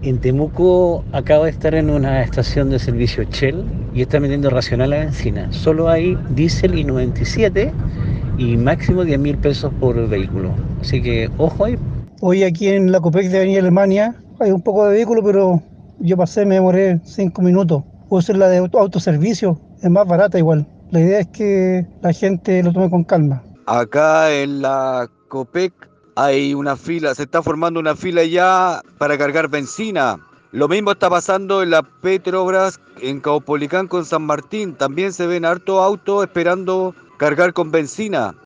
En Temuco acabo de estar en una estación de servicio Shell y están vendiendo racional a bencina. Solo hay diésel y 97 y máximo 10.000 pesos por vehículo. Así que ojo ahí. Hoy aquí en la Copec de Avenida Alemania hay un poco de vehículo, pero yo pasé, me demoré 5 minutos. Puedo ser la de autoservicio, es más barata igual. La idea es que la gente lo tome con calma. Acá en la Copec hay una fila, se está formando una fila ya para cargar benzina. Lo mismo está pasando en la Petrobras en Caupolicán con San Martín. También se ven harto autos esperando cargar con benzina.